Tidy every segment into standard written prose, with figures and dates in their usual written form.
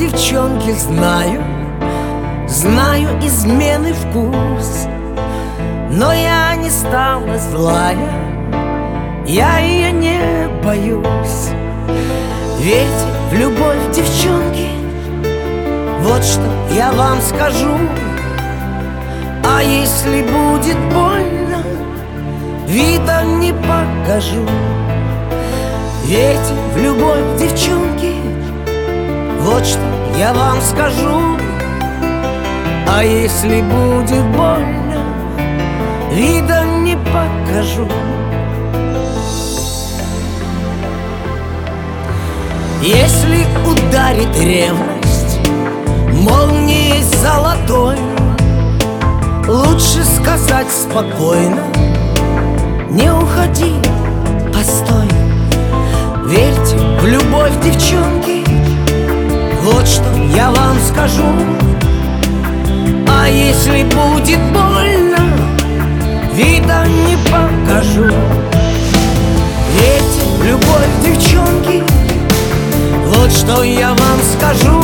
девчонки знаю, знаю измены вкус, но я не стала злая, я ее не боюсь. Верьте в любовь, девчонки, вот что я вам скажу. А если будет больно, видом не покажу. Верьте в любовь, девчонки, вот что я вам скажу. А если будет больно, видом не покажу. Если ударит ревность молнией золотой, лучше сказать спокойно: не уходи, постой. Верьте в любовь, девчонки, вот что я вам скажу. А если будет больно, вида не покажу. Верьте в любовь, девчонки, вот что я вам скажу.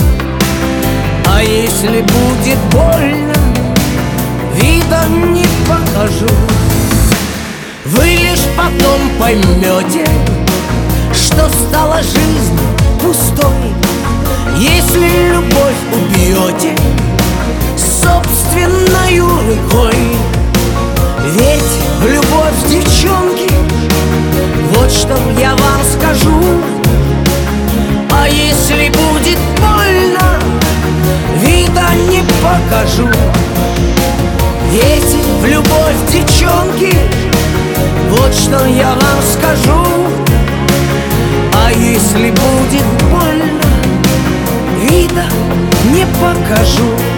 А если будет больно, вида не покажу. Вы лишь потом поймете, что стала жизнь пустой, если любовь убьете собственною рукой. Верьте в любовь, девчонки, вот что я вам скажу. А если будет больно, вида не покажу. Верьте в любовь, девчонки, вот что я вам скажу. А если будет больно, вида не покажу.